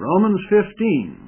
Romans 15.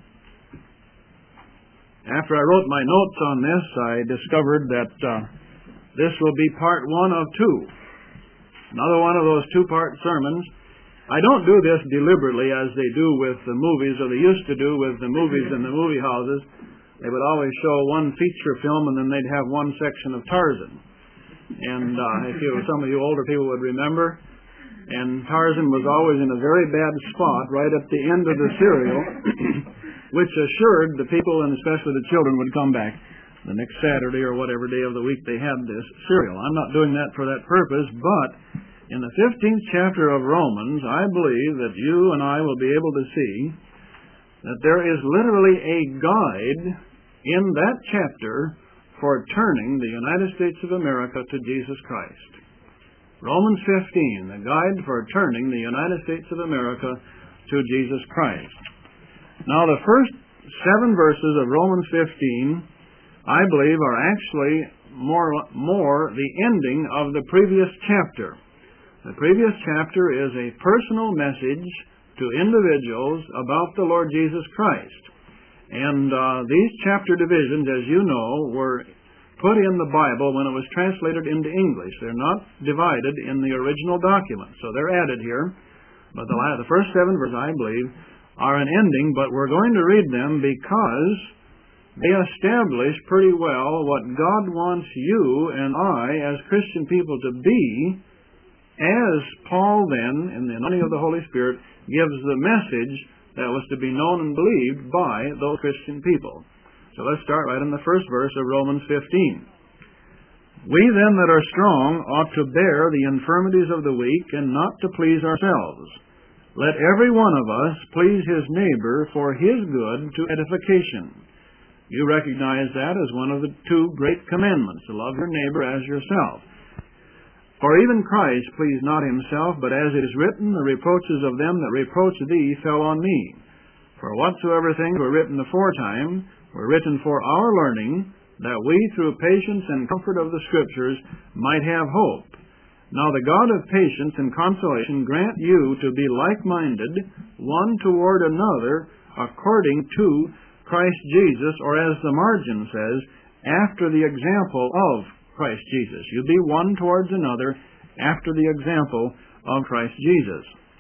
After I wrote my notes on this, I discovered that this will be part one of two. Another one of those two-part sermons. I don't do this deliberately as they do with the movies, or they used to do with the movies in the movie houses. They would always show one feature film, and then they'd have one section of Tarzan. And some of you older people would remember, and Tarzan was always in a very bad spot right at the end of the serial, which assured the people, and especially the children, would come back the next Saturday or whatever day of the week they had this serial. I'm not doing that for that purpose, but in the 15th chapter of Romans, I believe that you and I will be able to see that there is literally a guide in that chapter for turning the United States of America to Jesus Christ. Romans 15, the guide for turning the United States of America to Jesus Christ. Now, the first 7 verses of Romans 15, I believe, are actually more the ending of the previous chapter. The previous chapter is a personal message to individuals about the Lord Jesus Christ. And these chapter divisions, as you know, were put in the Bible when it was translated into English. They're not divided in the original document, so they're added here. But the first 7 verses, I believe, are an ending, but we're going to read them because they establish pretty well what God wants you and I, as Christian people, to be, as Paul then, in the anointing of the Holy Spirit, gives the message that was to be known and believed by those Christian people. So let's start right in the first verse of Romans 15. We then that are strong ought to bear the infirmities of the weak and not to please ourselves. Let every one of us please his neighbor for his good to edification. You recognize that as one of the 2 great commandments, to love your neighbor as yourself. For even Christ pleased not himself, but as it is written, the reproaches of them that reproach thee fell on me. For whatsoever things were written aforetime were written for our learning, that we through patience and comfort of the Scriptures might have hope. Now the God of patience and consolation grant you to be like-minded, one toward another, according to Christ Jesus, or as the margin says, after the example of Christ Jesus. You be one towards another after the example of Christ Jesus.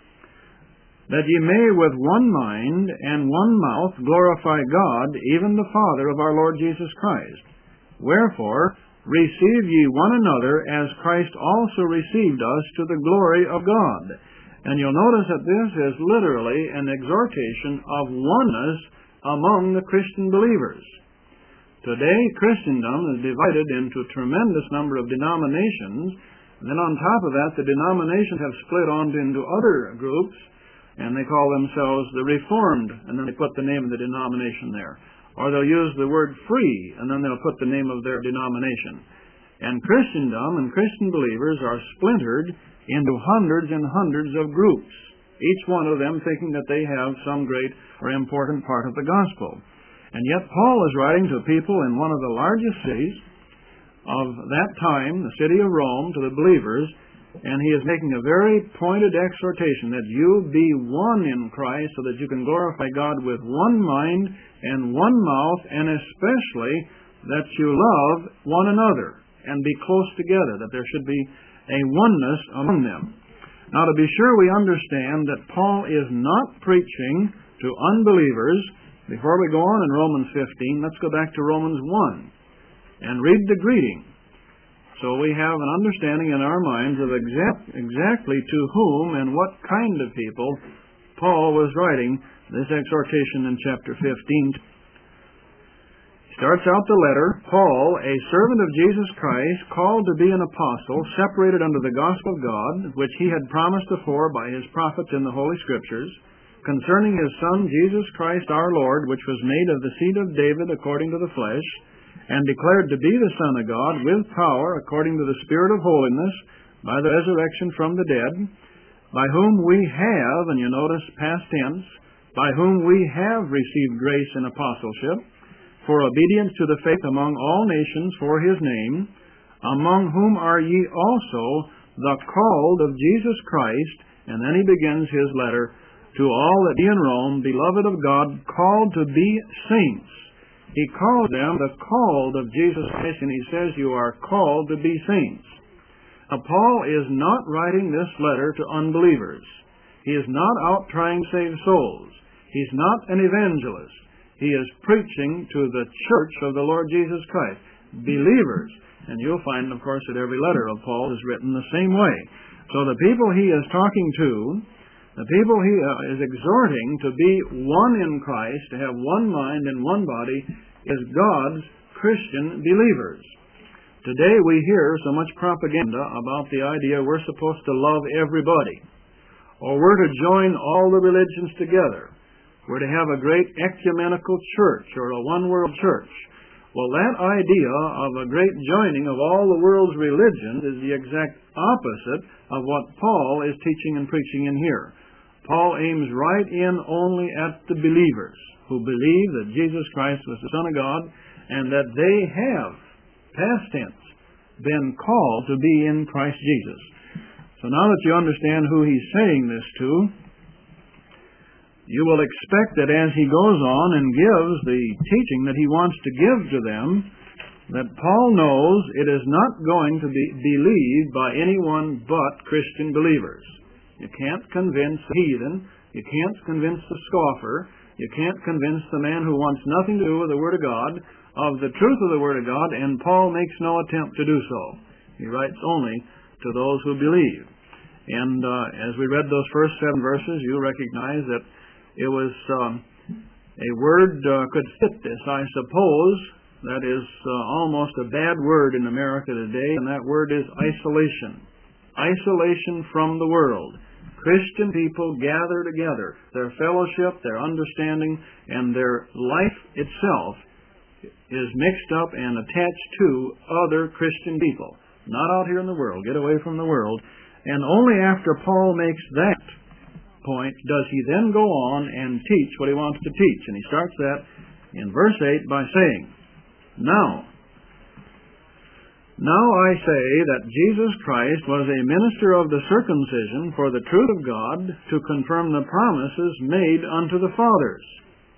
That ye may with one mind and one mouth glorify God, even the Father of our Lord Jesus Christ. Wherefore, receive ye one another as Christ also received us to the glory of God. And you'll notice that this is literally an exhortation of oneness among the Christian believers. Today, Christendom is divided into a tremendous number of denominations. And then on top of that, the denominations have split on into other groups, and they call themselves the Reformed, and then they put the name of the denomination there. Or they'll use the word free, and then they'll put the name of their denomination. And Christendom and Christian believers are splintered into hundreds and hundreds of groups, each one of them thinking that they have some great or important part of the gospel. And yet Paul is writing to people in one of the largest cities of that time, the city of Rome, to the believers, and he is making a very pointed exhortation that you be one in Christ so that you can glorify God with one mind and one mouth, and especially that you love one another and be close together, that there should be a oneness among them. Now, to be sure we understand that Paul is not preaching to unbelievers. Before we go on in Romans 15, let's go back to Romans 1 and read the greeting. So we have an understanding in our minds of exactly to whom and what kind of people Paul was writing this exhortation in chapter 15. Starts out the letter, Paul, a servant of Jesus Christ, called to be an apostle, separated unto the gospel of God, which he had promised afore by his prophets in the Holy Scriptures, concerning his Son, Jesus Christ our Lord, which was made of the seed of David according to the flesh, and declared to be the Son of God with power according to the Spirit of holiness, by the resurrection from the dead, by whom we have, and you notice past tense, by whom we have received grace and apostleship, for obedience to the faith among all nations for his name, among whom are ye also the called of Jesus Christ. And then he begins his letter, to all that be in Rome, beloved of God, called to be saints. He called them the called of Jesus Christ, and he says you are called to be saints. Now, Paul is not writing this letter to unbelievers. He is not out trying to save souls. He's not an evangelist. He is preaching to the church of the Lord Jesus Christ, believers. And you'll find, of course, that every letter of Paul is written the same way. So the people he is talking to, the people he is exhorting to be one in Christ, to have one mind and one body, is God's Christian believers. Today we hear so much propaganda about the idea we're supposed to love everybody, or we're to join all the religions together. We're to have a great ecumenical church or a one-world church. Well, that idea of a great joining of all the world's religions is the exact opposite of what Paul is teaching and preaching in here. Paul aims right in only at the believers who believe that Jesus Christ was the Son of God and that they have, past tense, been called to be in Christ Jesus. So now that you understand who he's saying this to, you will expect that as he goes on and gives the teaching that he wants to give to them, that Paul knows it is not going to be believed by anyone but Christian believers. You can't convince the heathen. You can't convince the scoffer. You can't convince the man who wants nothing to do with the Word of God of the truth of the Word of God, and Paul makes no attempt to do so. He writes only to those who believe. And as we read those first 7 verses, you'll recognize that it was a word could fit this, I suppose. That is almost a bad word in America today, and that word is isolation. Isolation from the world. Christian people gather together. Their fellowship, their understanding, and their life itself is mixed up and attached to other Christian people. Not out here in the world. Get away from the world. And only after Paul makes that point does he then go on and teach what he wants to teach. And he starts that in verse 8 by saying, Now I say that Jesus Christ was a minister of the circumcision for the truth of God to confirm the promises made unto the fathers.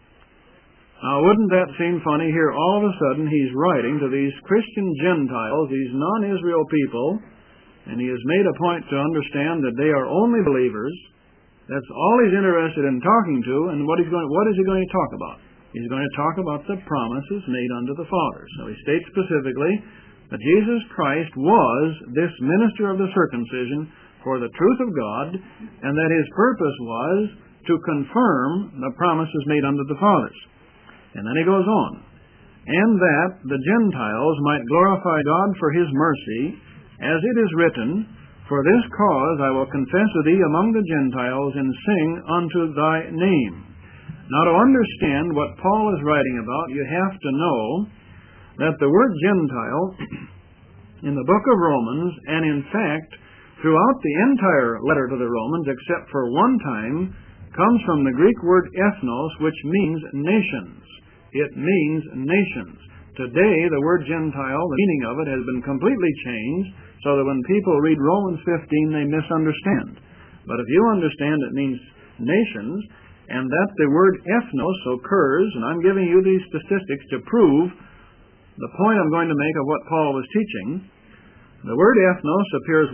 Now, wouldn't that seem funny? Here, all of a sudden, he's writing to these Christian Gentiles, these non-Israel people, and he has made a point to understand that they are only believers. That's all he's interested in talking to, and what is he going to talk about? He's going to talk about the promises made unto the fathers. So he states specifically that Jesus Christ was this minister of the circumcision for the truth of God, and that his purpose was to confirm the promises made unto the fathers. And then he goes on, and that the Gentiles might glorify God for his mercy, as it is written, For this cause I will confess of thee among the Gentiles, and sing unto thy name. Now, to understand what Paul is writing about, you have to know that the word Gentile in the book of Romans, and in fact throughout the entire letter to the Romans, except for one time, comes from the Greek word ethnos, which means nations. It means nations. Today, the word Gentile, the meaning of it has been completely changed, so that when people read Romans 15, they misunderstand. But if you understand it means nations, and that the word ethnos occurs, and I'm giving you these statistics to prove the point I'm going to make of what Paul was teaching, the word ethnos appears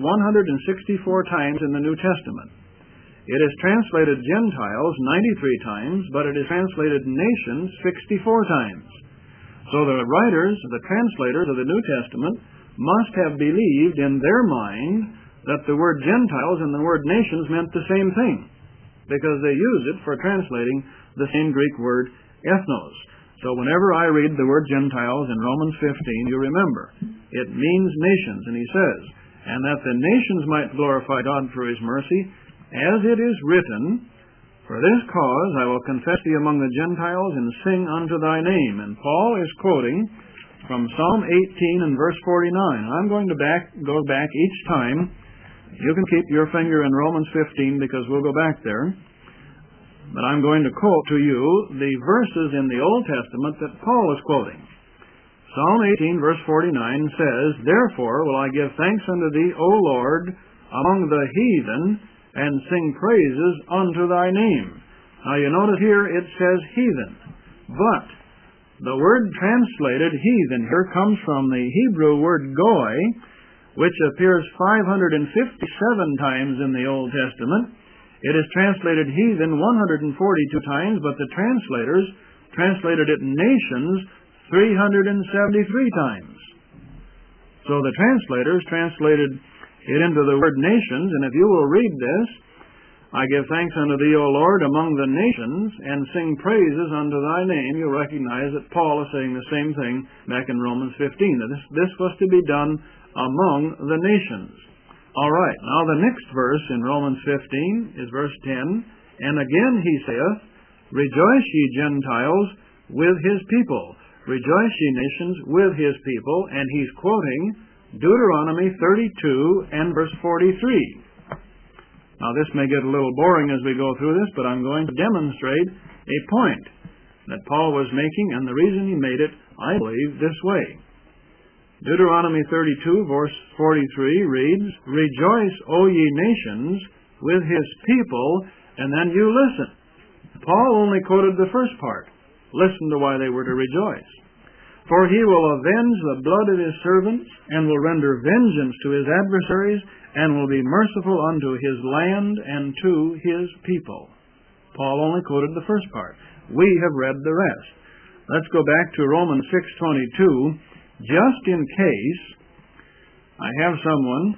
164 times in the New Testament. It is translated Gentiles 93 times, but it is translated nations 64 times. So the writers, the translators of the New Testament, must have believed in their mind that the word Gentiles and the word nations meant the same thing, because they use it for translating the same Greek word ethnos. So whenever I read the word Gentiles in Romans 15, you remember, it means nations, and he says, and that the nations might glorify God for his mercy, as it is written, For this cause I will confess thee among the Gentiles, and sing unto thy name. And Paul is quoting from Psalm 18 and verse 49. I'm going to go back each time. You can keep your finger in Romans 15 because we'll go back there. But I'm going to quote to you the verses in the Old Testament that Paul is quoting. Psalm 18 verse 49 says, Therefore will I give thanks unto thee, O Lord, among the heathen, and sing praises unto thy name. Now you notice here it says heathen, but the word translated heathen here comes from the Hebrew word goy, which appears 557 times in the Old Testament. It is translated heathen 142 times, but the translators translated it nations 373 times. So the translators translated it into the word nations, and if you will read this, I give thanks unto thee, O Lord, among the nations, and sing praises unto thy name, you'll recognize that Paul is saying the same thing back in Romans 15, that this was to be done among the nations. All right, now the next verse in Romans 15 is verse 10, and again he saith, Rejoice ye Gentiles with his people, rejoice ye nations with his people, and he's quoting Deuteronomy 32 and verse 43. Now this may get a little boring as we go through this, but I'm going to demonstrate a point that Paul was making, and the reason he made it, I believe, this way. Deuteronomy 32, verse 43 reads, Rejoice, O ye nations, with his people, and then you listen. Paul only quoted the first part. Listen to why they were to rejoice. For he will avenge the blood of his servants, and will render vengeance to his adversaries, and will be merciful unto his land and to his people. Paul only quoted the first part. We have read the rest. Let's go back to Romans 6:22. Just in case I have someone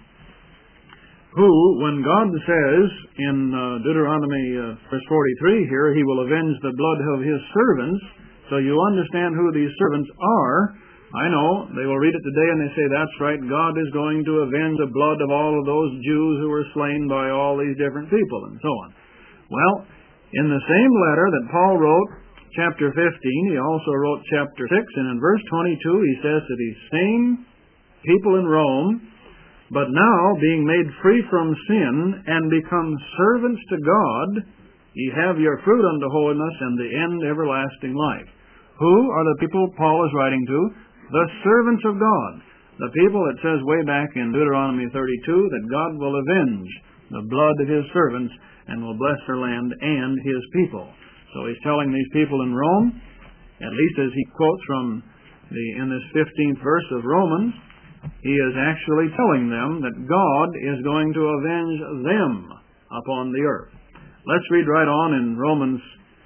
who, when God says in Deuteronomy verse 43 here, he will avenge the blood of his servants, so you understand who these servants are. I know, they will read it today and they say, that's right, God is going to avenge the blood of all of those Jews who were slain by all these different people, and so on. Well, in the same letter that Paul wrote, chapter 15, he also wrote chapter 6, and in verse 22 he says to these same people in Rome, But now, being made free from sin, and become servants to God, ye have your fruit unto holiness, and the end everlasting life. Who are the people Paul is writing to? The servants of God. The people, it says way back in Deuteronomy 32, that God will avenge the blood of his servants and will bless their land and his people. So he's telling these people in Rome, at least as he quotes from in this 15th verse of Romans, he is actually telling them that God is going to avenge them upon the earth. Let's read right on in Romans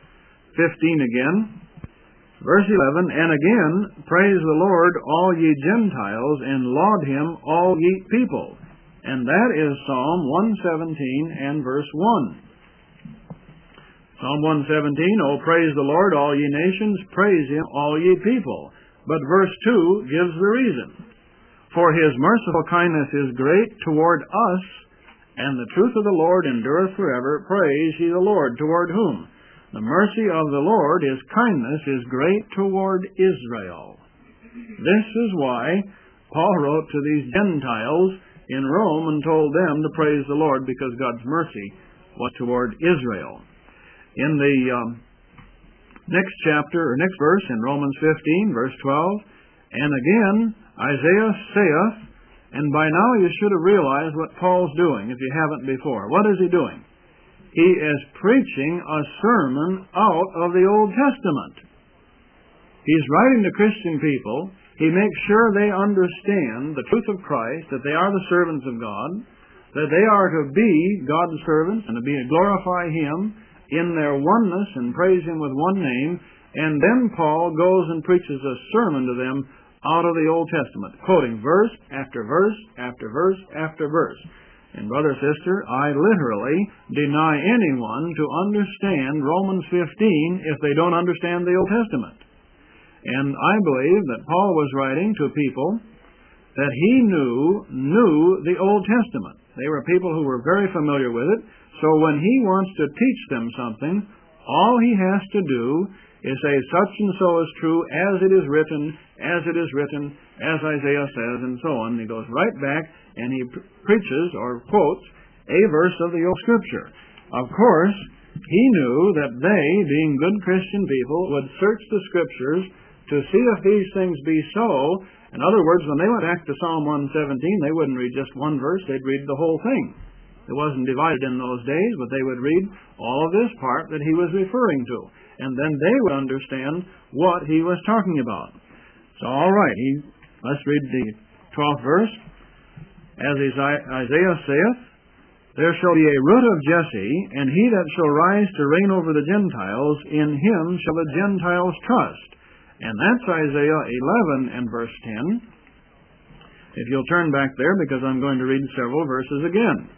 15 again. Verse 11, And again, praise the Lord, all ye Gentiles, and laud him, all ye people. And that is Psalm 117 and verse 1. Psalm 117, O praise the Lord, all ye nations, praise him, all ye people. But verse 2 gives the reason. For his merciful kindness is great toward us, and the truth of the Lord endureth forever. Praise ye the Lord. Toward whom? The mercy of the Lord, his kindness, is great toward Israel. This is why Paul wrote to these Gentiles in Rome and told them to praise the Lord, because God's mercy was toward Israel. In the next chapter, or next verse, in Romans 15, verse 12, And again, Isaiah saith, and by now you should have realized what Paul's doing, if you haven't before. What is he doing? He is preaching a sermon out of the Old Testament. He's writing to Christian people. He makes sure they understand the truth of Christ, that they are the servants of God, that they are to be God's servants and to glorify him in their oneness and praise him with one name. And then Paul goes and preaches a sermon to them out of the Old Testament, quoting verse after verse after verse after verse. And brother, sister, I literally deny anyone to understand Romans 15 if they don't understand the Old Testament. And I believe that Paul was writing to people that he knew the Old Testament. They were people who were very familiar with it. So when he wants to teach them something, all he has to do is say, such and so is true, as it is written, as it is written, as Isaiah says, and so on. And he goes right back and he preaches or quotes a verse of the Old Scripture. Of course, he knew that they, being good Christian people, would search the Scriptures to see if these things be so. In other words, when they went back to Psalm 117, they wouldn't read just one verse, they'd read the whole thing. It wasn't divided in those days, but they would read all of this part that he was referring to, and then they would understand what he was talking about. So, all right, let's read the 12th verse. As Isaiah saith, there shall be a root of Jesse, and he that shall rise to reign over the Gentiles, in him shall the Gentiles trust. And that's Isaiah 11 and verse 10. If you'll turn back there, because I'm going to read several verses again.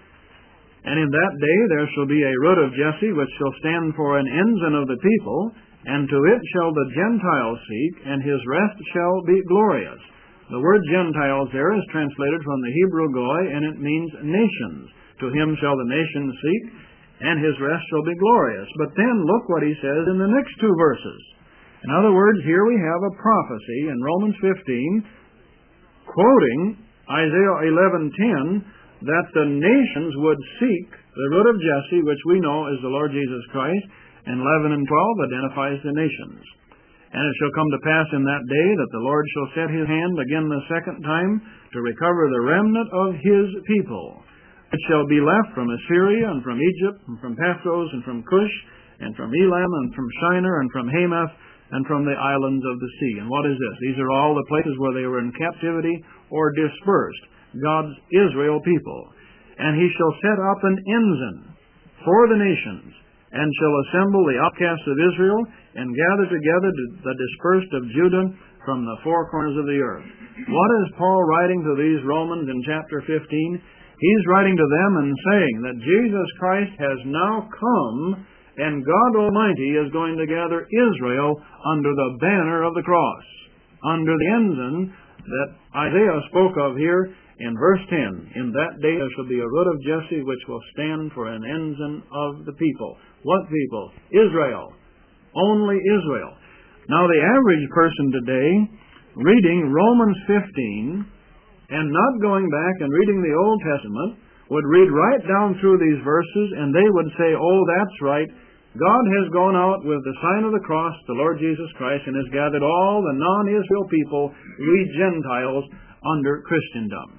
And in that day there shall be a root of Jesse, which shall stand for an ensign of the people, and to it shall the Gentiles seek, and his rest shall be glorious. The word Gentiles there is translated from the Hebrew goy, and it means nations. To him shall the nations seek, and his rest shall be glorious. But then look what he says in the next two verses. In other words, here we have a prophecy in Romans 15, quoting Isaiah 11:10, that the nations would seek the root of Jesse, which we know is the Lord Jesus Christ, and 11 and 12 identifies the nations. And it shall come to pass in that day that the Lord shall set his hand again the second time to recover the remnant of his people. It shall be left from Assyria, and from Egypt, and from Pathros, and from Cush, and from Elam, and from Shinar, and from Hamath, and from the islands of the sea. And what is this? These are all the places where they were in captivity or dispersed, God's Israel people. And he shall set up an ensign for the nations, and shall assemble the outcasts of Israel, and gather together the dispersed of Judah from the four corners of the earth. What is Paul writing to these Romans in chapter 15? He's writing to them and saying that Jesus Christ has now come, and God Almighty is going to gather Israel under the banner of the cross, under the ensign that Isaiah spoke of here in verse 10. In that day there shall be a root of Jesse, which will stand for an ensign of the people. What people? Israel. Only Israel. Now the average person today, reading Romans 15, and not going back and reading the Old Testament, would read right down through these verses, and they would say, oh, that's right, God has gone out with the sign of the cross, the Lord Jesus Christ, and has gathered all the non-Israel people, we Gentiles, under Christendom.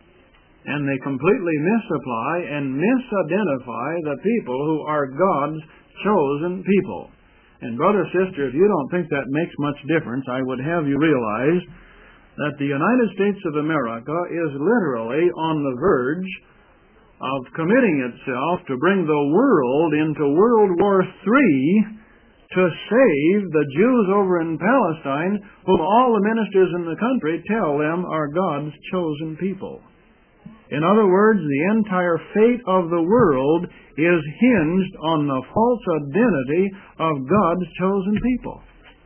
And they completely misapply and misidentify the people who are God's chosen people. And brother, sister, if you don't think that makes much difference, I would have you realize that the United States of America is literally on the verge of committing itself to bring the world into World War III to save the Jews over in Palestine, whom all the ministers in the country tell them are God's chosen people. In other words, the entire fate of the world is hinged on the false identity of God's chosen people.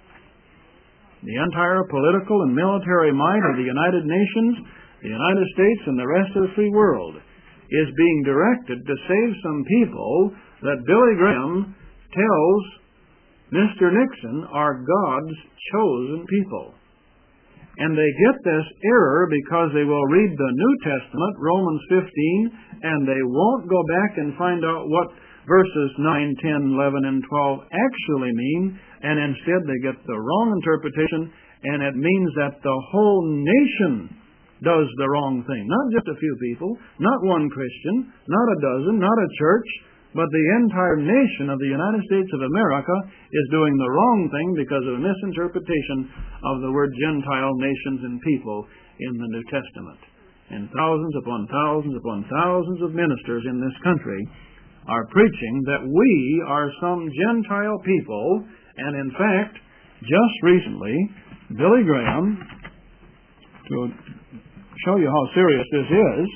The entire political and military might of the United Nations, the United States, and the rest of the free world is being directed to save some people that Billy Graham tells Mr. Nixon are God's chosen people. And they get this error because they will read the New Testament, Romans 15, and they won't go back and find out what verses 9, 10, 11, and 12 actually mean, and instead they get the wrong interpretation, and it means that the whole nation does the wrong thing. Not just a few people, not one Christian, not a dozen, not a church, but the entire nation of the United States of America is doing the wrong thing because of a misinterpretation of the word Gentile nations and people in the New Testament. And thousands upon thousands upon thousands of ministers in this country are preaching that we are some Gentile people, and in fact, just recently, Billy Graham, to show you how serious this is,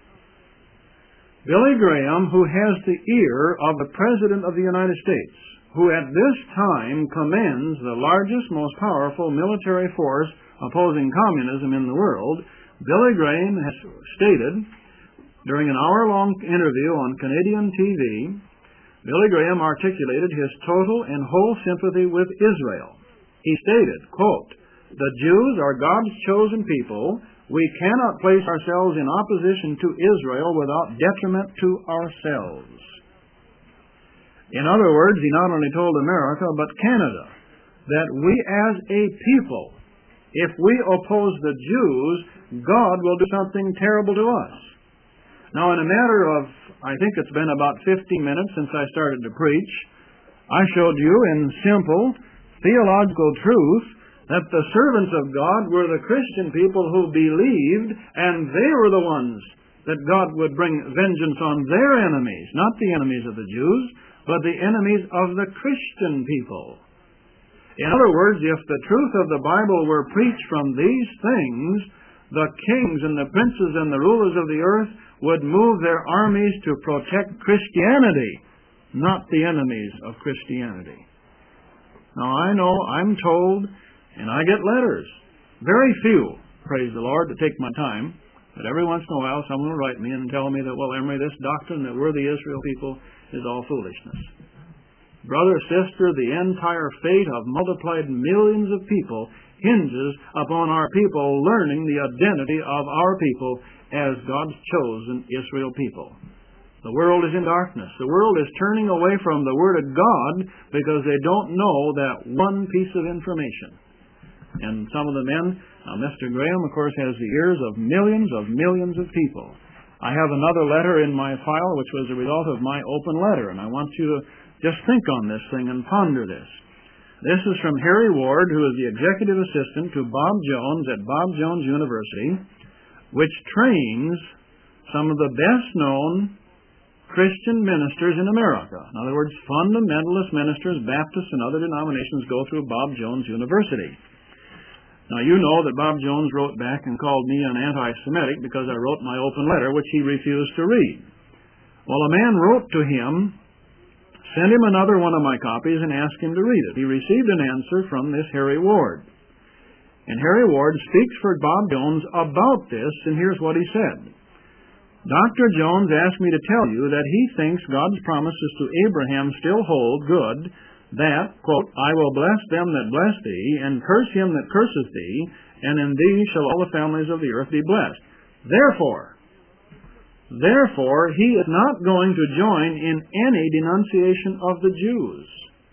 Billy Graham, who has the ear of the President of the United States, who at this time commands the largest, most powerful military force opposing communism in the world, Billy Graham has stated during an hour-long interview on Canadian TV, Billy Graham articulated his total and whole sympathy with Israel. He stated, quote, "The Jews are God's chosen people. We cannot place ourselves in opposition to Israel without detriment to ourselves." In other words, he not only told America, but Canada, that we as a people, if we oppose the Jews, God will do something terrible to us. Now, in a matter of, I think it's been about 15 minutes since I started to preach, I showed you in simple theological truth that the servants of God were the Christian people who believed, and they were the ones that God would bring vengeance on their enemies, not the enemies of the Jews, but the enemies of the Christian people. In other words, if the truth of the Bible were preached from these things, the kings and the princes and the rulers of the earth would move their armies to protect Christianity, not the enemies of Christianity. Now, I know, I'm told, and I get letters, very few, praise the Lord, to take my time, but every once in a while someone will write me and tell me that, well, Emery, this doctrine that we're the Israel people is all foolishness. Brother, sister, the entire fate of multiplied millions of people hinges upon our people learning the identity of our people as God's chosen Israel people. The world is in darkness. The world is turning away from the Word of God because they don't know that one piece of information. And some of the men, Mr. Graham, of course, has the ears of millions of people. I have another letter in my file which was a result of my open letter, and I want you to just think on this thing and ponder this. This is from Harry Ward, who is the executive assistant to Bob Jones at Bob Jones University, which trains some of the best-known Christian ministers in America. In other words, fundamentalist ministers, Baptists, and other denominations go through Bob Jones University. Now, you know that Bob Jones wrote back and called me an anti-Semitic because I wrote my open letter, which he refused to read. Well, a man wrote to him, sent him another one of my copies, and asked him to read it. He received an answer from this Harry Ward. And Harry Ward speaks for Bob Jones about this, and here's what he said. Dr. Jones asked me to tell you that he thinks God's promises to Abraham still hold good, that, quote, I will bless them that bless thee, and curse him that curses thee, and in thee shall all the families of the earth be blessed. Therefore, he is not going to join in any denunciation of the Jews.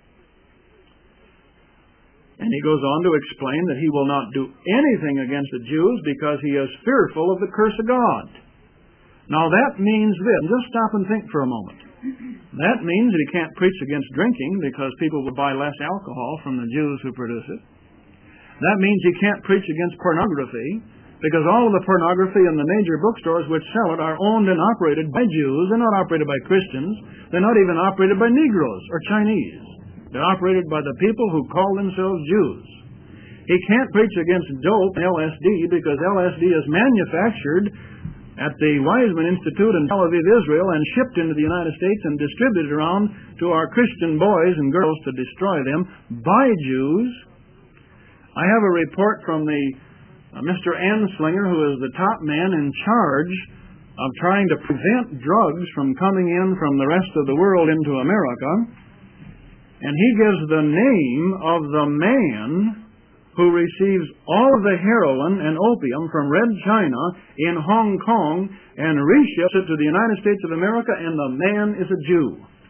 And he goes on to explain that he will not do anything against the Jews because he is fearful of the curse of God. Now that means this. Just stop and think for a moment. That means that he can't preach against drinking because people will buy less alcohol from the Jews who produce it. That means he can't preach against pornography because all of the pornography in the major bookstores which sell it are owned and operated by Jews. They're not operated by Christians. They're not even operated by Negroes or Chinese. They're operated by the people who call themselves Jews. He can't preach against dope and LSD because LSD is manufactured at the Weizmann Institute in Tel Aviv, Israel, and shipped into the United States and distributed around to our Christian boys and girls to destroy them by Jews. I have a report from the Mr. Anslinger, who is the top man in charge of trying to prevent drugs from coming in from the rest of the world into America, and he gives the name of the man who receives all of the heroin and opium from Red China in Hong Kong and reships it to the United States of America, and the man is a Jew.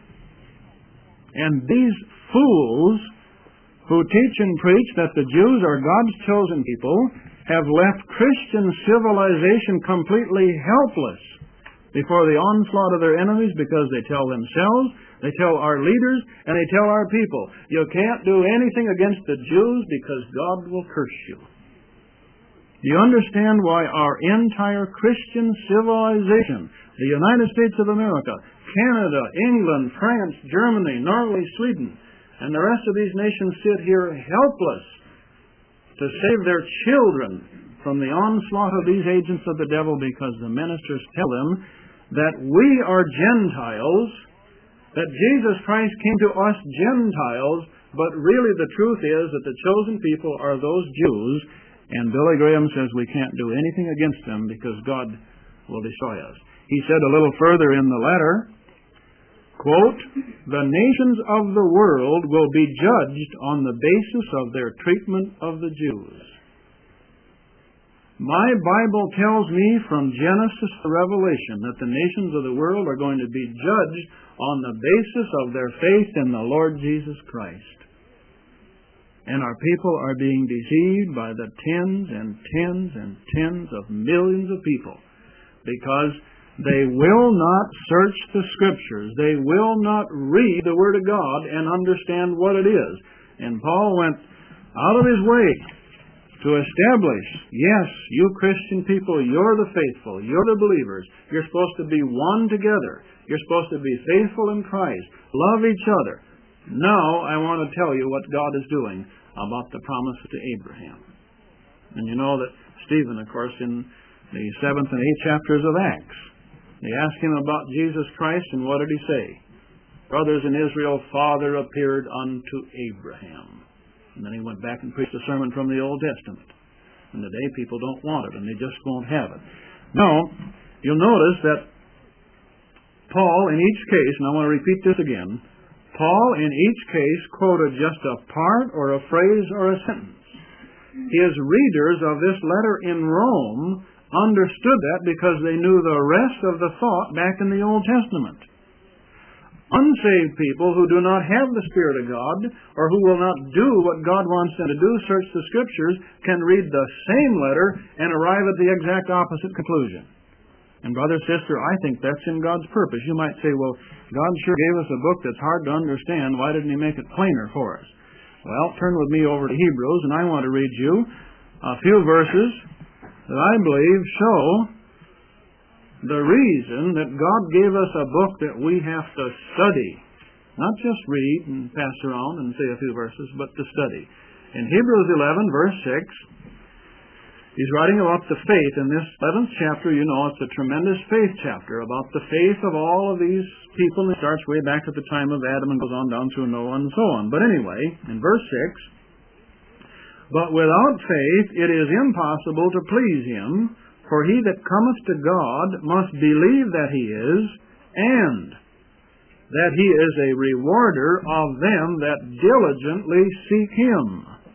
And these fools who teach and preach that the Jews are God's chosen people have left Christian civilization completely helpless before the onslaught of their enemies because they tell themselves, they tell our leaders, and they tell our people, you can't do anything against the Jews because God will curse you. Do you understand why our entire Christian civilization, the United States of America, Canada, England, France, Germany, Norway, Sweden, and the rest of these nations sit here helpless to save their children from the onslaught of these agents of the devil because the ministers tell them that we are Gentiles, that Jesus Christ came to us Gentiles, but really the truth is that the chosen people are those Jews, and Billy Graham says we can't do anything against them because God will destroy us. He said a little further in the letter, quote, the nations of the world will be judged on the basis of their treatment of the Jews. My Bible tells me from Genesis to Revelation that the nations of the world are going to be judged on the basis of their faith in the Lord Jesus Christ. And our people are being deceived by the tens and tens and tens of millions of people because They will not search the Scriptures. They will not read the Word of God and understand what it is. And Paul went out of his way to establish, yes, you Christian people, you're the faithful, you're the believers. You're supposed to be one together. You're supposed to be faithful in Christ. Love each other. Now I want to tell you what God is doing about the promise to Abraham. And you know that Stephen, of course, in the 7th and 8th chapters of Acts, they asked him about Jesus Christ, and what did he say? Brothers in Israel, Father appeared unto Abraham. And then he went back and preached a sermon from the Old Testament. And today people don't want it, and they just won't have it. Now, you'll notice that Paul, in each case, and I want to repeat this again, Paul, in each case, quoted just a part or a phrase or a sentence. His readers of this letter in Rome understood that because they knew the rest of the thought back in the Old Testament. Unsaved people who do not have the Spirit of God, or who will not do what God wants them to do, search the Scriptures, can read the same letter and arrive at the exact opposite conclusion. And brother, sister, I think that's in God's purpose. You might say, well, God sure gave us a book that's hard to understand. Why didn't He make it plainer for us? Well, turn with me over to Hebrews, and I want to read you a few verses that I believe show the reason that God gave us a book that we have to study. Not just read and pass around and say a few verses, but to study. In Hebrews 11, verse 6, he's writing about the faith. In this 11th chapter, you know, it's a tremendous faith chapter about the faith of all of these people. It starts way back at the time of Adam and goes on down through Noah and so on. But anyway, in verse 6, but without faith it is impossible to please Him, for he that cometh to God must believe that He is, and that He is a rewarder of them that diligently seek Him.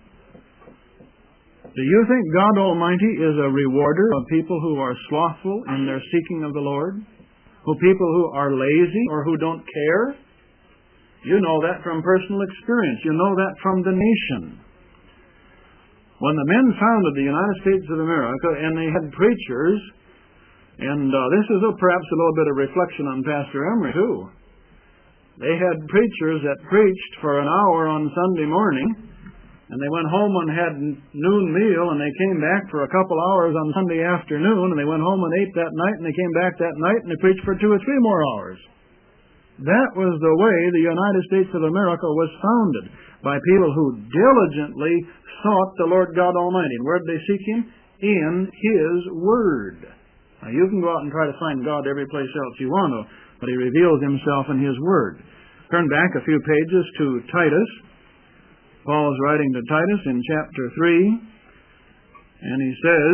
Do you think God Almighty is a rewarder of people who are slothful in their seeking of the Lord? Who people who are lazy or who don't care? You know that from personal experience. You know that from the nation. When the men founded the United States of America, and they had preachers, and this is perhaps a little bit of reflection on Pastor Emery too. They had preachers that preached for an hour on Sunday morning, and they went home and had noon meal, and they came back for a couple hours on Sunday afternoon, and they went home and ate that night, and they came back that night, and they preached for 2 or 3 more hours. That was the way the United States of America was founded, by people who diligently sought the Lord God Almighty. And where did they seek Him? In His Word. Now, you can go out and try to find God every place else you want to, but He reveals Himself in His Word. Turn back a few pages to Titus. Paul is writing to Titus in chapter 3, and he says,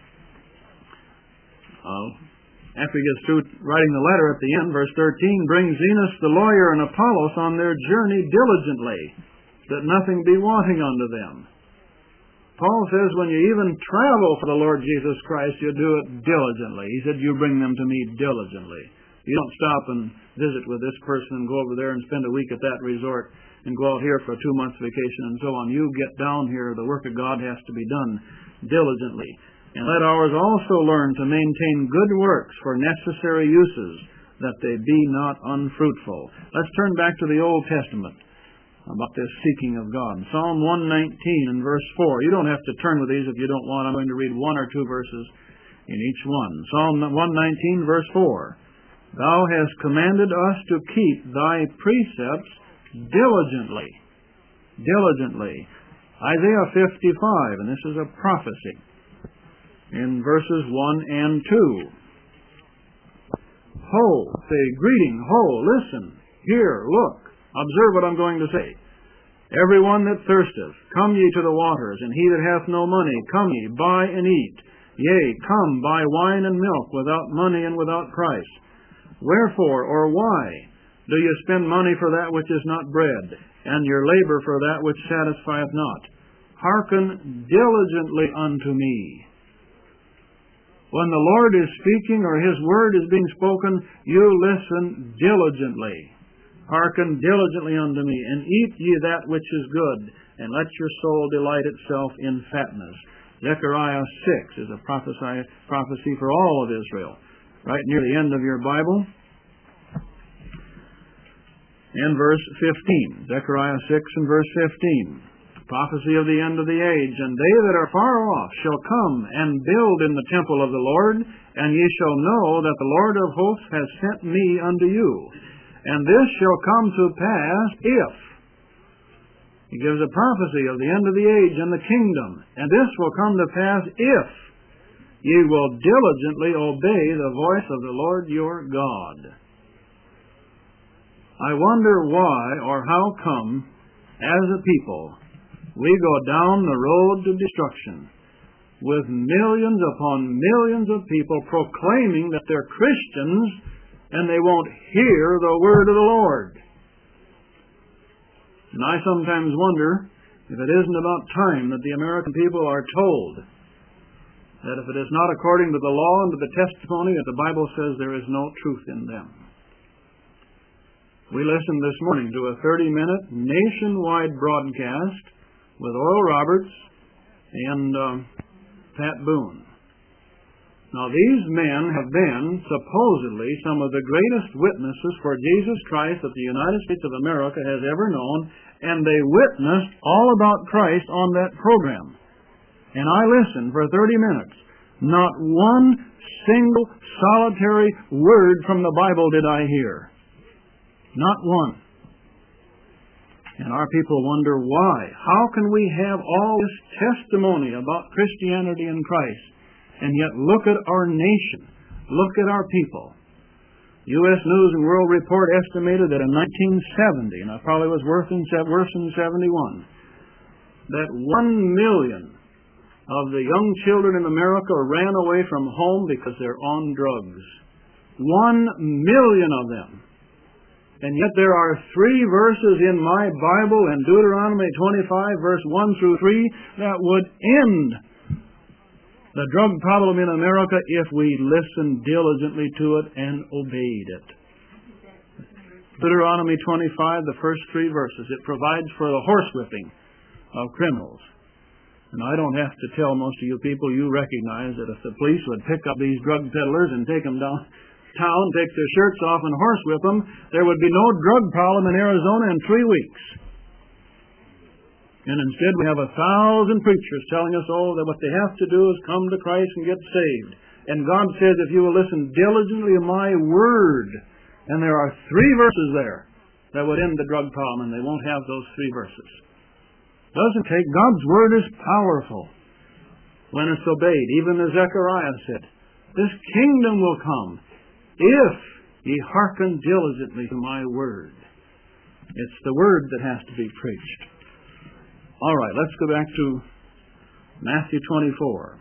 after he gets through writing the letter at the end, verse 13, bring Zenos the lawyer and Apollos on their journey diligently, that nothing be wanting unto them. Paul says when you even travel for the Lord Jesus Christ, you do it diligently. He said, you bring them to me diligently. You don't stop and visit with this person and go over there and spend a week at that resort and go out here for a 2-month vacation and so on. You get down here, the work of God has to be done diligently. And let ours also learn to maintain good works for necessary uses, that they be not unfruitful. Let's turn back to the Old Testament about this seeking of God. Psalm 119 and verse 4. You don't have to turn with these if you don't want. I'm going to read 1 or 2 verses in each one. Psalm 119 verse 4. Thou hast commanded us to keep thy precepts diligently. Diligently. Isaiah 55, and this is a prophecy, in verses 1 and 2. Ho, say greeting, ho, listen, hear, look, observe what I'm going to say. Every one that thirsteth, come ye to the waters, and he that hath no money, come ye, buy and eat. Yea, come, buy wine and milk without money and without price. Wherefore, or why, do you spend money for that which is not bread, and your labor for that which satisfieth not? Hearken diligently unto me. When the Lord is speaking or His Word is being spoken, you listen diligently. Hearken diligently unto me, and eat ye that which is good, and let your soul delight itself in fatness. Zechariah 6 is a prophecy for all of Israel. right near the end of your Bible, in verse 15. Zechariah 6 and verse 15. Prophecy of the end of the age. And they that are far off shall come and build in the temple of the Lord, and ye shall know that the Lord of hosts has sent me unto you. And this shall come to pass if. He gives a prophecy of the end of the age and the kingdom. And this will come to pass if ye will diligently obey the voice of the Lord your God. I wonder why or how come, as a people, we go down the road to destruction with millions upon millions of people proclaiming that they're Christians and they won't hear the word of the Lord. And I sometimes wonder if it isn't about time that the American people are told that if it is not according to the law and to the testimony that the Bible says, there is no truth in them. We listened this morning to a 30-minute nationwide broadcast with Oral Roberts and Pat Boone. Now, these men have been, supposedly, some of the greatest witnesses for Jesus Christ that the United States of America has ever known, and they witnessed all about Christ on that program. And I listened for 30 minutes. Not one single solitary word from the Bible did I hear. Not one. And our people wonder why. How can we have all this testimony about Christianity and Christ, and yet look at our nation, look at our people? U.S. News and World Report estimated that in 1970, and it probably was worse in 71, that 1 million of the young children in America ran away from home because they're on drugs. 1 million of them. And yet there are 3 verses in my Bible in Deuteronomy 25, verse 1 through 3, that would end the drug problem in America if we listened diligently to it and obeyed it. Deuteronomy 25, the first 3 verses, it provides for the horsewhipping of criminals. And I don't have to tell most of you people, you recognize that if the police would pick up these drug peddlers and take them down town, take their shirts off and horsewhip them, there would be no drug problem in Arizona in 3 weeks. And instead we have 1,000 preachers telling us, that what they have to do is come to Christ and get saved. And God says, if you will listen diligently to my word, and there are 3 verses there that would end the drug problem, and they won't have those 3 verses. Doesn't take. God's word is powerful when it's obeyed. Even as Zechariah said, this kingdom will come if ye hearken diligently to my word. It's the word that has to be preached. All right, let's go back to Matthew 24.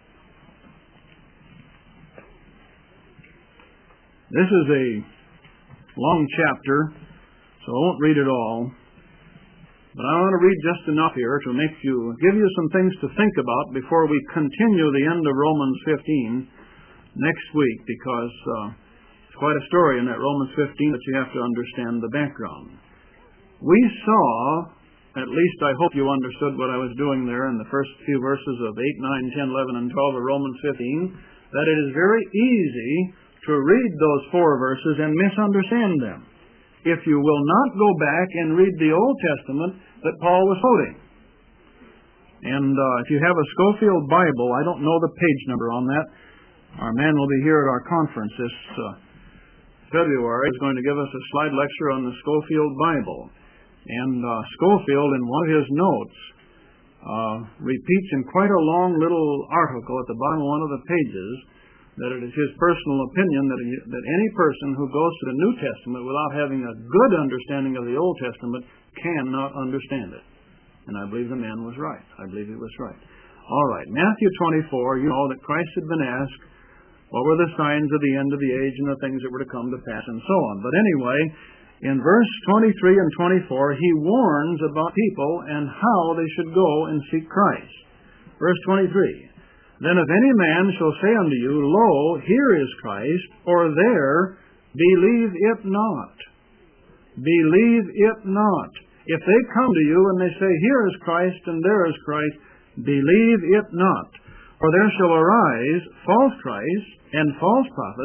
This is a long chapter, so I won't read it all. But I want to read just enough here to give you some things to think about before we continue the end of Romans 15 next week, because it's quite a story in that Romans 15 that you have to understand the background. We saw, at least I hope you understood what I was doing there in the first few verses of 8, 9, 10, 11, and 12 of Romans 15, that it is very easy to read those 4 verses and misunderstand them if you will not go back and read the Old Testament that Paul was quoting. And if you have a Scofield Bible, I don't know the page number on that. Our man will be here at our conference this February. He's going to give us a slide lecture on the Scofield Bible. And Scofield, in one of his notes, repeats in quite a long little article at the bottom of one of the pages that it is his personal opinion that any person who goes to the New Testament without having a good understanding of the Old Testament cannot understand it. And I believe the man was right. I believe he was right. All right, Matthew 24, you know that Christ had been asked, what were the signs of the end of the age and the things that were to come to pass and so on. But anyway, in verse 23 and 24, he warns about people and how they should go and seek Christ. Verse 23, then if any man shall say unto you, lo, here is Christ, or there, believe it not. Believe it not. If they come to you and they say, here is Christ and there is Christ, believe it not. For there shall arise false Christs and false prophets,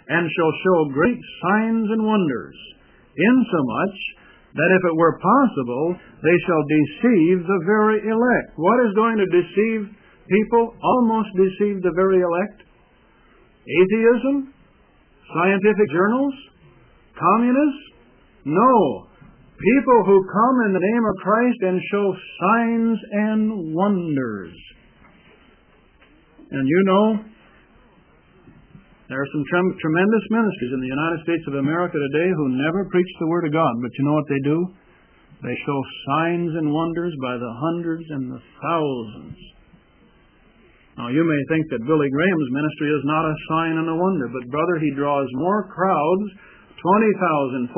and shall show great signs and wonders, insomuch that if it were possible, they shall deceive the very elect. What is going to deceive people? Almost deceive the very elect? Atheism? Scientific journals? Communists? No. People who come in the name of Christ and show signs and wonders. And you know, there are some tremendous ministries in the United States of America today who never preach the Word of God. But you know what they do? They show signs and wonders by the hundreds and the thousands. Now, you may think that Billy Graham's ministry is not a sign and a wonder, but, brother, he draws more crowds, 20,000, 40,000,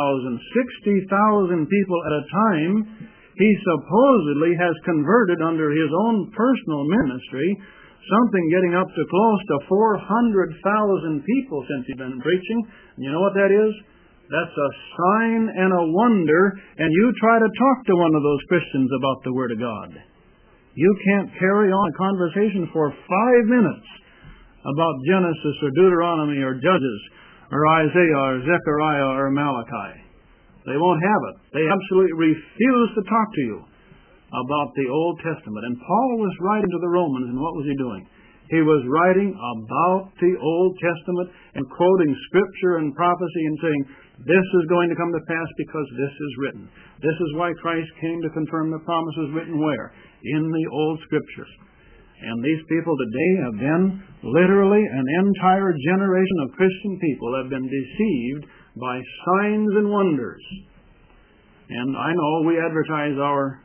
60,000 people at a time. He supposedly has converted under his own personal ministry something getting up to close to 400,000 people since he's been preaching. And you know what that is? That's a sign and a wonder, and you try to talk to one of those Christians about the Word of God. You can't carry on a conversation for 5 minutes about Genesis or Deuteronomy or Judges or Isaiah or Zechariah or Malachi. They won't have it. They absolutely refuse to talk to you about the Old Testament. And Paul was writing to the Romans, and what was he doing? He was writing about the Old Testament and quoting Scripture and prophecy and saying, this is going to come to pass because this is written. This is why Christ came to confirm the promises written where? In the Old Scriptures. And these people today have been, literally, an entire generation of Christian people have been deceived by signs and wonders. And I know we advertise our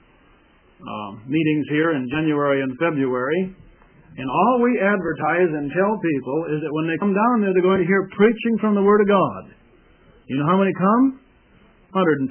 meetings here in January and February, and all we advertise and tell people is that when they come down there, they're going to hear preaching from the Word of God. You know how many come? 150.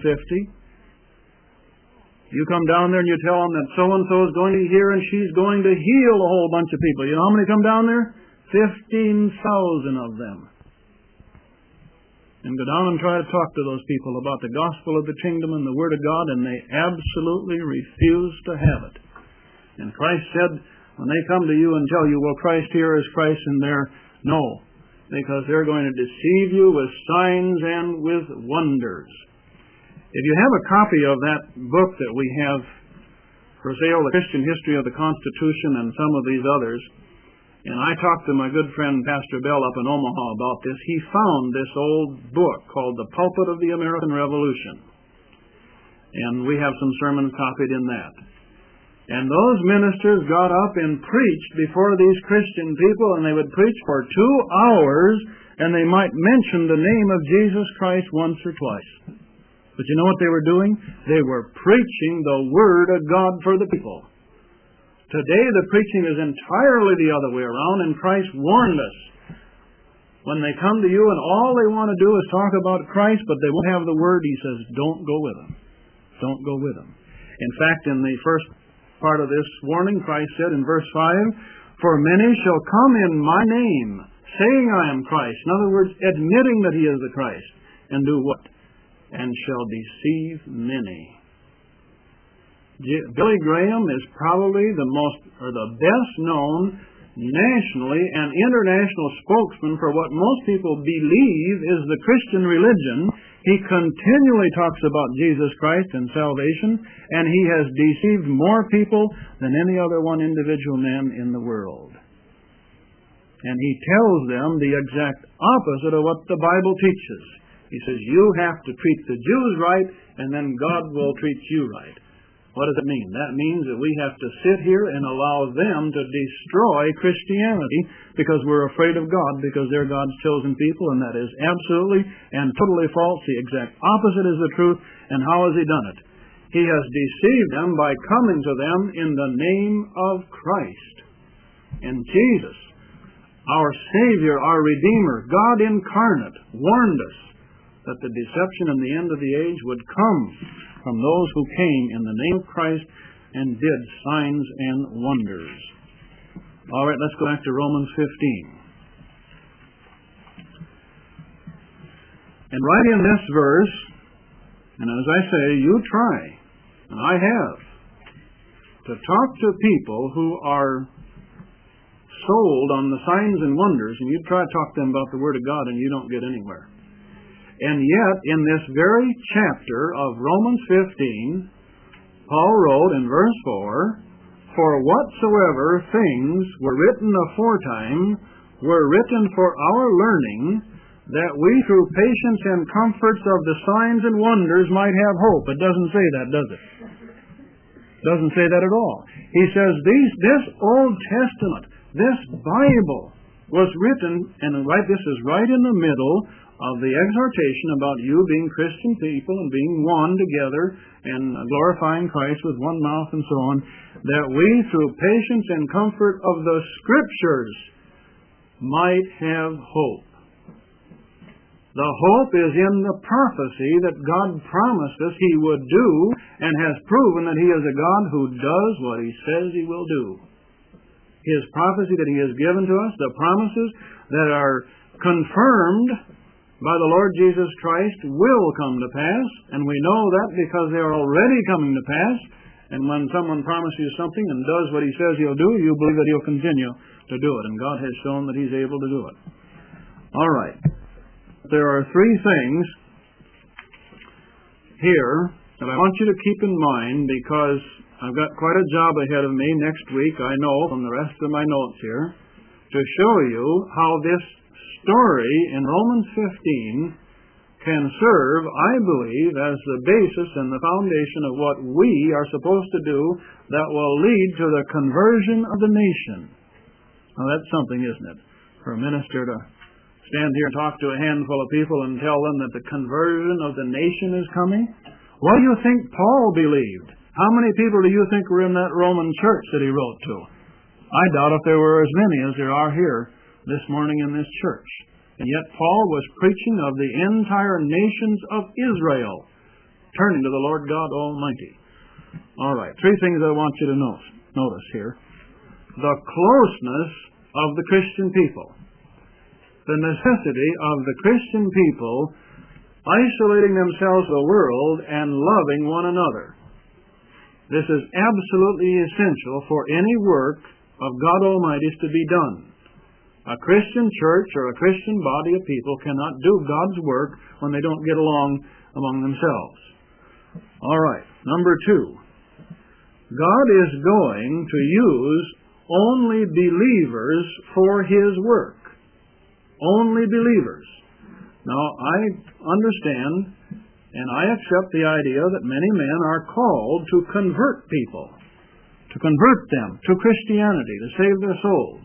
You come down there and you tell them that so-and-so is going to be here and she's going to heal a whole bunch of people. You know how many come down there? 15,000 of them. And go down and try to talk to those people about the gospel of the kingdom and the Word of God, and they absolutely refuse to have it. And Christ said, when they come to you and tell you, well, Christ here is Christ and there, no, because they're going to deceive you with signs and with wonders. If you have a copy of that book that we have for sale, The Christian History of the Constitution and some of these others, and I talked to my good friend Pastor Bell up in Omaha about this, he found this old book called The Pulpit of the American Revolution. And we have some sermons copied in that. And those ministers got up and preached before these Christian people, and they would preach for 2 hours, and they might mention the name of Jesus Christ once or twice. But you know what they were doing? They were preaching the Word of God for the people. Today the preaching is entirely the other way around, and Christ warned us. When they come to you and all they want to do is talk about Christ, but they won't have the Word, He says, don't go with them. Don't go with them. In fact, in the first part of this warning, Christ said in verse 5, for many shall come in my name, saying I am Christ. In other words, admitting that He is the Christ. And do what? And shall deceive many. Billy Graham is probably the best known nationally and international spokesman for what most people believe is the Christian religion. He continually talks about Jesus Christ and salvation, and he has deceived more people than any other one individual man in the world. And he tells them the exact opposite of what the Bible teaches. He says, you have to treat the Jews right, and then God will treat you right. What does it mean? That means that we have to sit here and allow them to destroy Christianity because we're afraid of God, because they're God's chosen people, and that is absolutely and totally false. The exact opposite is the truth. And how has He done it? He has deceived them by coming to them in the name of Christ. And Jesus, our Savior, our Redeemer, God incarnate, warned us that the deception in the end of the age would come from those who came in the name of Christ and did signs and wonders. All right, let's go back to Romans 15. And right in this verse, and as I say, you try, and I have, to talk to people who are sold on the signs and wonders, and you try to talk to them about the Word of God, and you don't get anywhere. And yet, in this very chapter of Romans 15, Paul wrote in verse 4, "For whatsoever things were written aforetime were written for our learning, that we through patience and comforts of the signs and wonders might have hope." It doesn't say that, does it? Doesn't say that at all. He says this Old Testament, this Bible, was written, and this is right in the middle of the exhortation about you being Christian people and being one together and glorifying Christ with one mouth and so on, that we through patience and comfort of the Scriptures might have hope. The hope is in the prophecy that God promised us He would do, and has proven that He is a God who does what He says He will do. His prophecy that He has given to us, the promises that are confirmed by the Lord Jesus Christ, will come to pass, and we know that because they are already coming to pass. And when someone promises you something and does what He says He'll do, you believe that He'll continue to do it, and God has shown that He's able to do it. All right. There are three things here that I want you to keep in mind, because I've got quite a job ahead of me next week, I know from the rest of my notes here, to show you how this story in Romans 15 can serve, I believe, as the basis and the foundation of what we are supposed to do that will lead to the conversion of the nation. Now that's something, isn't it? For a minister to stand here and talk to a handful of people and tell them that the conversion of the nation is coming? What do you think Paul believed? How many people do you think were in that Roman church that he wrote to? I doubt if there were as many as there are here this morning in this church. And yet Paul was preaching of the entire nations of Israel, turning to the Lord God Almighty. All right, three things I want you to notice here. The closeness of the Christian people. The necessity of the Christian people isolating themselves from the world and loving one another. This is absolutely essential for any work of God Almighty's to be done. A Christian church or a Christian body of people cannot do God's work when they don't get along among themselves. All right, number two. God is going to use only believers for His work. Only believers. Now, I understand and I accept the idea that many men are called to convert people, to convert them to Christianity, to save their souls.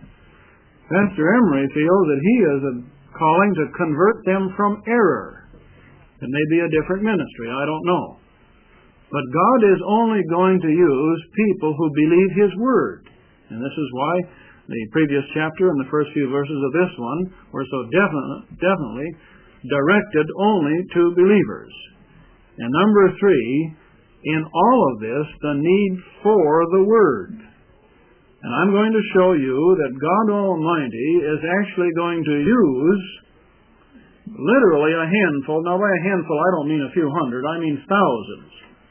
Pastor Emery feels that he is a calling to convert them from error. It may be a different ministry, I don't know. But God is only going to use people who believe His Word. And this is why the previous chapter and the first few verses of this one were so definitely directed only to believers. And number three, in all of this, the need for the Word. And I'm going to show you that God Almighty is actually going to use literally a handful. Now, by a handful, I don't mean a few hundred. I mean thousands.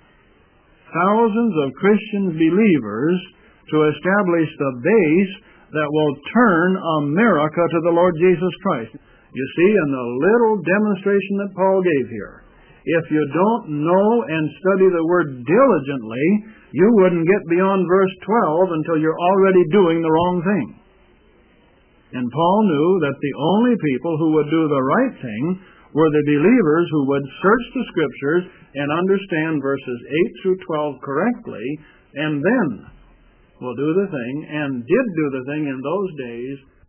Thousands of Christian believers to establish the base that will turn America to the Lord Jesus Christ. You see, in the little demonstration that Paul gave here, if you don't know and study the Word diligently, you wouldn't get beyond verse 12 until you're already doing the wrong thing. And Paul knew that the only people who would do the right thing were the believers who would search the Scriptures and understand verses 8 through 12 correctly, and then will do the thing, and did do the thing in those days